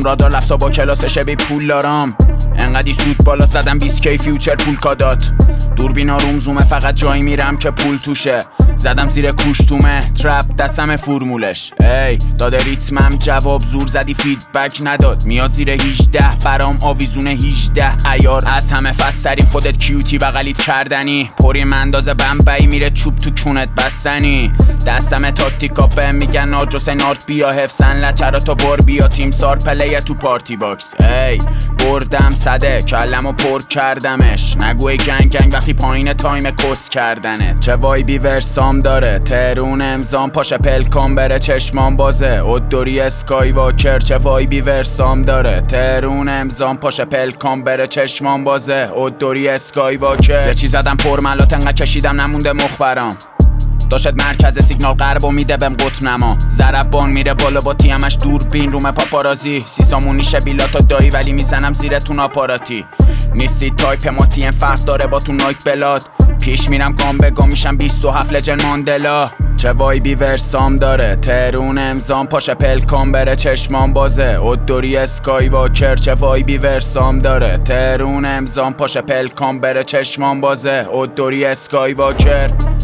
رادار لفظا با کلاسشه بی پول دارم. انقدی سود بالا زدم 20k فیوچر پول کادات. دوربینا روم زومه فقط جایی میرم که پول توشه. زدم زیر کوشتومه ترپ دستم فرمولش. ای داده ریتمم جواب زور زدی فیدبک نداد. میاد زیر 18 برام آویزونه 18 عیار. از همه فستری خودت کیوتی بغلیت کردنی. پریم اندازه بمبئی میره چوب تو کونت بستنی. دستم تاکتیکا بهم میگن آجوس نارت بیا حفظن لچرا تا بار بیا تیم سار پلیه تو پارتی باکس. ای بردم صده کلمو پر کردمش. نگوی گنگ وقتی پایین تایم کس کردنه. چه وایبی ورسام داره ترون امزام پاشه پلکام بره چشمان بازه. اودوری اسکای واکر چه وایبی ورسام داره ترون امزام پاشه پلکام بره چشمان بازه. اودوری اسکای واکر یه چیز زدم پرملات انقدر کشیدم نمونده مخبرام. داشت مرکز سیگنال غرب و میده بهم قطب نما. ضربان میره بالا با تیمش دوربین روم پاپارازی. سیسامونی شبیلا تا دایی ولی میزنم زیرتون آپاراتی. نیستی تایپ ما تیم فرق داره با تو نایک بلاد. پیش میرم گام به گام میشم 27 لجن ماندلا. چه وایبی ورسام داره ترون امزام پاشه پلکام بره چشمان بازه. اودوری اسکای واکر چه وایبی ورسام داره ترون امزام پاشه پلکام بره چشمان بازه. اودوری اسکای واکر